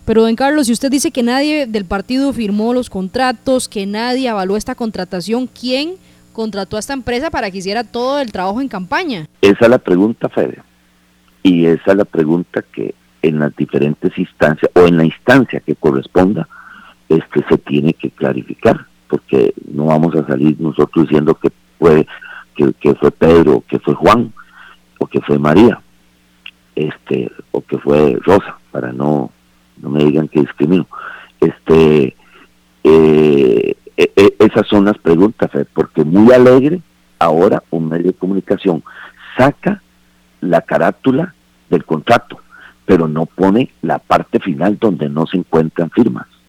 Pero, don Carlos, si usted dice que nadie del partido firmó los contratos, que nadie avaló esta contratación, ¿quién contrató a esta empresa para que hiciera todo el trabajo en campaña? Esa es la pregunta, Fede. Y esa es la pregunta que en las diferentes instancias, o en la instancia que corresponda, se tiene que clarificar, porque no vamos a salir nosotros diciendo que fue Pedro, que fue Juan, o que fue María, o que fue Rosa, para no me digan que discrimino. Esas son las preguntas, Fede, porque muy alegre ahora un medio de comunicación saca la carátula del contrato, pero no pone la parte final donde no se encuentran firmas.